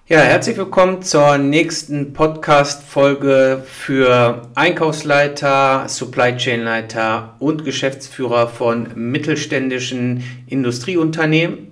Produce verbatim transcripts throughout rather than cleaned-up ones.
Ja, herzlich willkommen zur nächsten Podcast-Folge für Einkaufsleiter, Supply Chain Leiter und Geschäftsführer von mittelständischen Industrieunternehmen.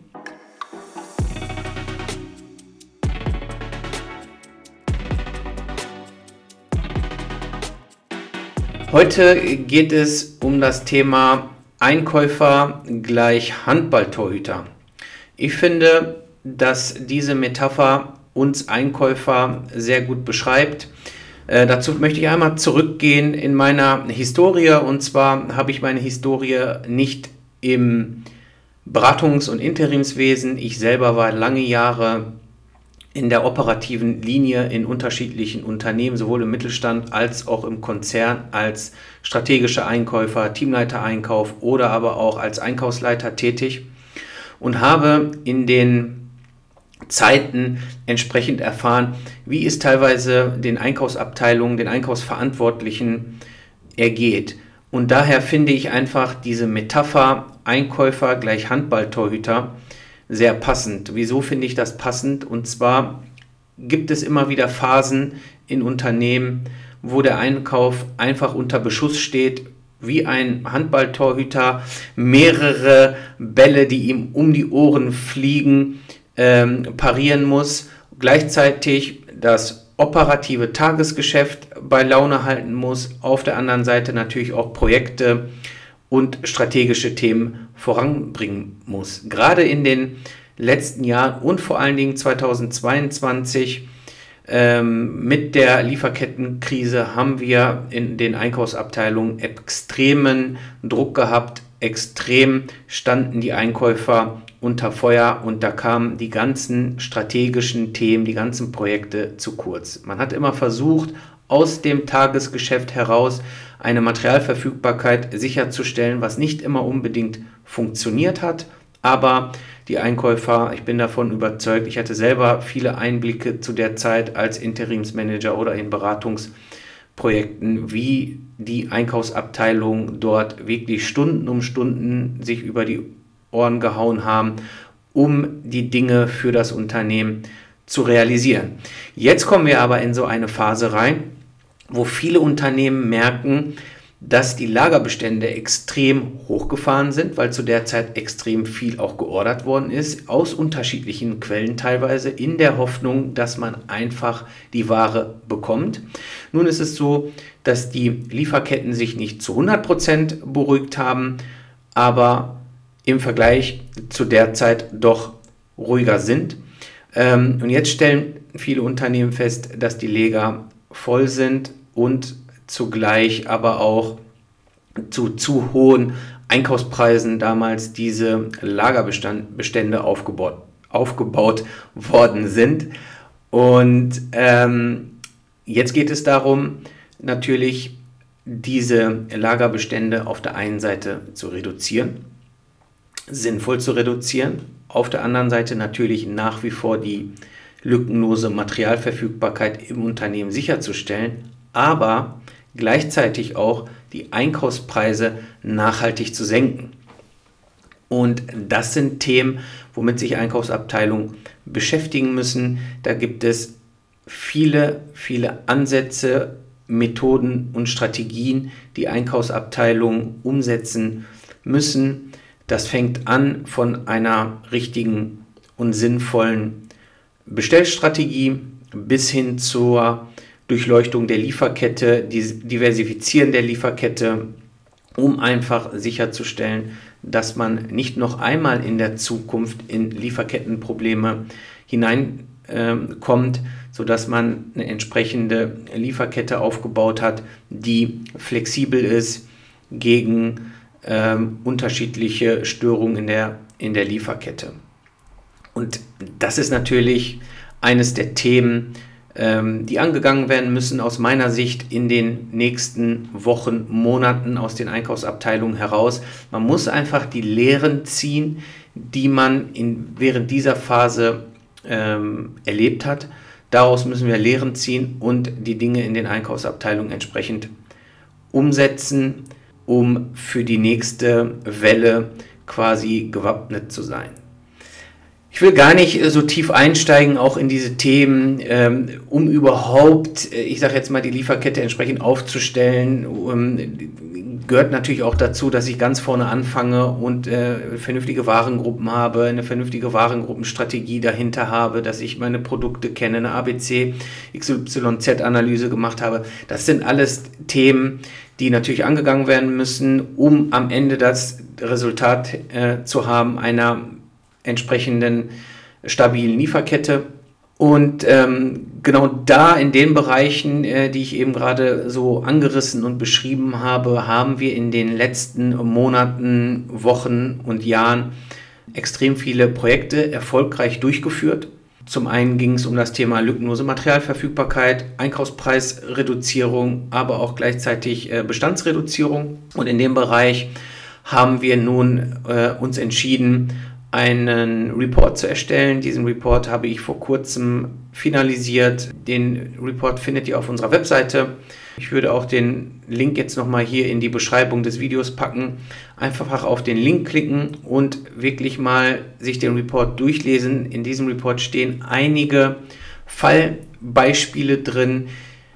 Heute geht es um das Thema Einkäufer gleich Handballtorhüter. Ich finde, dass diese Metapher uns Einkäufer sehr gut beschreibt. Äh, dazu möchte ich einmal zurückgehen in meiner Historie. Und zwar habe ich meine Historie nicht im Beratungs- und Interimswesen. Ich selber war lange Jahre in der operativen Linie in unterschiedlichen Unternehmen, sowohl im Mittelstand als auch im Konzern, als strategischer Einkäufer, Teamleiter Einkauf oder aber auch als Einkaufsleiter tätig und habe in den Zeiten entsprechend erfahren, wie es teilweise den Einkaufsabteilungen, den Einkaufsverantwortlichen ergeht. Und daher finde ich einfach diese Metapher Einkäufer gleich Handballtorhüter sehr passend. Wieso finde ich das passend? Und zwar gibt es immer wieder Phasen in Unternehmen, wo der Einkauf einfach unter Beschuss steht, wie ein Handballtorhüter, mehrere Bälle, die ihm um die Ohren fliegen, ähm, parieren muss, gleichzeitig das operative Tagesgeschäft bei Laune halten muss, auf der anderen Seite natürlich auch Projekte und strategische Themen voranbringen muss. Gerade in den letzten Jahren und vor allen Dingen zweitausendzweiundzwanzig ähm, mit der Lieferkettenkrise haben wir in den Einkaufsabteilungen extremen Druck gehabt, extrem standen die Einkäufer unter Feuer und da kamen die ganzen strategischen Themen, die ganzen Projekte zu kurz. Man hat immer versucht, aus dem Tagesgeschäft heraus eine Materialverfügbarkeit sicherzustellen, was nicht immer unbedingt funktioniert hat, aber die Einkäufer, ich bin davon überzeugt, ich hatte selber viele Einblicke zu der Zeit als Interimsmanager oder in Beratungsprojekten, wie die Einkaufsabteilung dort wirklich Stunden um Stunden sich über die Ohren gehauen haben, um die Dinge für das Unternehmen zu realisieren. Jetzt kommen wir aber in so eine Phase rein, wo viele Unternehmen merken, dass die Lagerbestände extrem hochgefahren sind, weil zu der Zeit extrem viel auch geordert worden ist, aus unterschiedlichen Quellen teilweise, in der Hoffnung, dass man einfach die Ware bekommt. Nun ist es so, dass die Lieferketten sich nicht zu hundert Prozent beruhigt haben, aber im Vergleich zu der Zeit doch ruhiger sind. Ähm, und jetzt stellen viele Unternehmen fest, dass die Lager voll sind und zugleich aber auch zu zu hohen Einkaufspreisen damals diese Lagerbestände aufgebaut, aufgebaut worden sind. Und ähm, jetzt geht es darum, natürlich diese Lagerbestände auf der einen Seite zu reduzieren, sinnvoll zu reduzieren, auf der anderen Seite natürlich nach wie vor die lückenlose Materialverfügbarkeit im Unternehmen sicherzustellen, aber gleichzeitig auch die Einkaufspreise nachhaltig zu senken. Und das sind Themen, womit sich Einkaufsabteilungen beschäftigen müssen. Da gibt es viele, viele Ansätze, Methoden und Strategien, die Einkaufsabteilungen umsetzen müssen. Das fängt an von einer richtigen und sinnvollen Bestellstrategie bis hin zur Durchleuchtung der Lieferkette, Diversifizieren der Lieferkette, um einfach sicherzustellen, dass man nicht noch einmal in der Zukunft in Lieferkettenprobleme hineinkommt, äh, sodass man eine entsprechende Lieferkette aufgebaut hat, die flexibel ist gegen äh, unterschiedliche Störungen in der, in der Lieferkette. Und das ist natürlich eines der Themen, die angegangen werden müssen aus meiner Sicht in den nächsten Wochen, Monaten aus den Einkaufsabteilungen heraus. Man muss einfach die Lehren ziehen, die man in, während dieser Phase ähm, erlebt hat. Daraus müssen wir Lehren ziehen und die Dinge in den Einkaufsabteilungen entsprechend umsetzen, um für die nächste Welle quasi gewappnet zu sein. Ich will gar nicht so tief einsteigen, auch in diese Themen, ähm, um überhaupt, ich sage jetzt mal, die Lieferkette entsprechend aufzustellen. Um, gehört natürlich auch dazu, dass ich ganz vorne anfange und äh, vernünftige Warengruppen habe, eine vernünftige Warengruppenstrategie dahinter habe, dass ich meine Produkte kenne, eine A B C X Y Z-Analyse gemacht habe. Das sind alles Themen, die natürlich angegangen werden müssen, um am Ende das Resultat äh, zu haben einer entsprechenden stabilen Lieferkette. Und ähm, genau da in den Bereichen, äh, die ich eben gerade so angerissen und beschrieben habe, haben wir in den letzten Monaten, Wochen und Jahren extrem viele Projekte erfolgreich durchgeführt. Zum einen ging es um das Thema lückenlose Materialverfügbarkeit, Einkaufspreisreduzierung, aber auch gleichzeitig äh, Bestandsreduzierung. Und in dem Bereich haben wir nun äh, uns entschieden, einen Report zu erstellen. Diesen Report habe ich vor kurzem finalisiert. Den Report findet ihr auf unserer Webseite. Ich würde auch den Link jetzt nochmal hier in die Beschreibung des Videos packen. Einfach auf den Link klicken und wirklich mal sich den Report durchlesen. In diesem Report stehen einige Fallbeispiele drin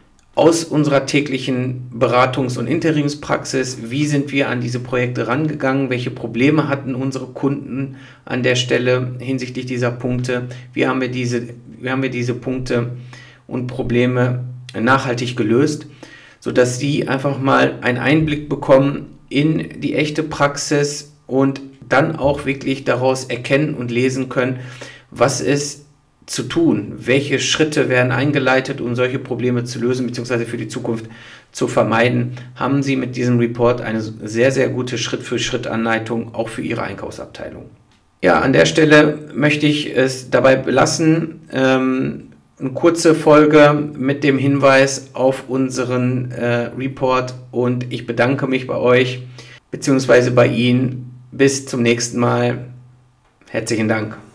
aus unserer täglichen Beratungs- und Interimspraxis. Wie sind wir an diese Projekte rangegangen? Welche Probleme hatten unsere Kunden an der Stelle hinsichtlich dieser Punkte? Wie haben wir diese, wie haben wir diese Punkte und Probleme nachhaltig gelöst, sodass Sie einfach mal einen Einblick bekommen in die echte Praxis und dann auch wirklich daraus erkennen und lesen können, was ist zu tun, welche Schritte werden eingeleitet, um solche Probleme zu lösen bzw. für die Zukunft zu vermeiden. Haben Sie mit diesem Report eine sehr, sehr gute Schritt-für-Schritt-Anleitung auch für Ihre Einkaufsabteilung. Ja, an der Stelle möchte ich es dabei belassen. Ähm, eine kurze Folge mit dem Hinweis auf unseren äh, Report und ich bedanke mich bei euch bzw. bei Ihnen. Bis zum nächsten Mal. Herzlichen Dank.